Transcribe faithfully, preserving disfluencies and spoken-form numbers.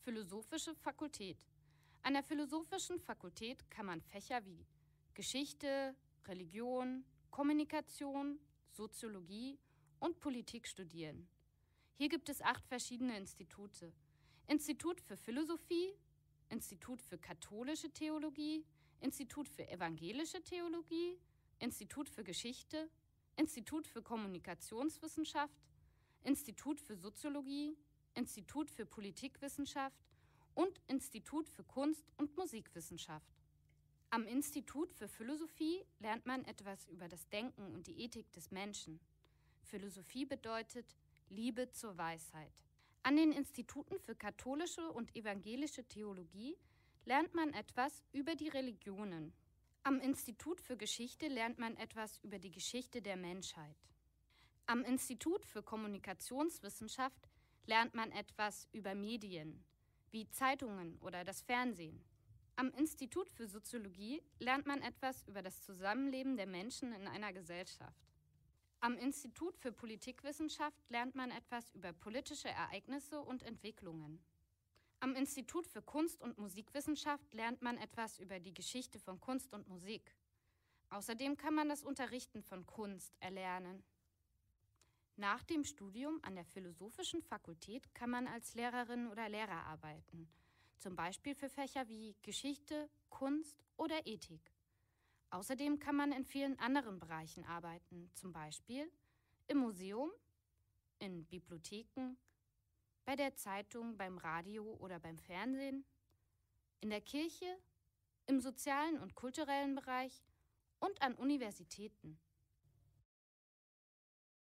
Philosophische Fakultät. An der Philosophischen Fakultät kann man Fächer wie Geschichte, Religion, Kommunikation, Soziologie und Politik studieren. Hier gibt es acht verschiedene Institute. Institut für Philosophie, Institut für katholische Theologie, Institut für evangelische Theologie, Institut für Geschichte, Institut für Kommunikationswissenschaft, Institut für Soziologie, Institut für Politikwissenschaft und Institut für Kunst- und Musikwissenschaft. Am Institut für Philosophie lernt man etwas über das Denken und die Ethik des Menschen. Philosophie bedeutet Liebe zur Weisheit. An den Instituten für katholische und evangelische Theologie lernt man etwas über die Religionen. Am Institut für Geschichte lernt man etwas über die Geschichte der Menschheit. Am Institut für Kommunikationswissenschaft lernt man etwas über Medien, wie Zeitungen oder das Fernsehen. Am Institut für Soziologie lernt man etwas über das Zusammenleben der Menschen in einer Gesellschaft. Am Institut für Politikwissenschaft lernt man etwas über politische Ereignisse und Entwicklungen. Am Institut für Kunst- und Musikwissenschaft lernt man etwas über die Geschichte von Kunst und Musik. Außerdem kann man das Unterrichten von Kunst erlernen. Nach dem Studium an der Philosophischen Fakultät kann man als Lehrerin oder Lehrer arbeiten, zum Beispiel für Fächer wie Geschichte, Kunst oder Ethik. Außerdem kann man in vielen anderen Bereichen arbeiten, zum Beispiel im Museum, in Bibliotheken, bei der Zeitung, beim Radio oder beim Fernsehen, in der Kirche, im sozialen und kulturellen Bereich und an Universitäten.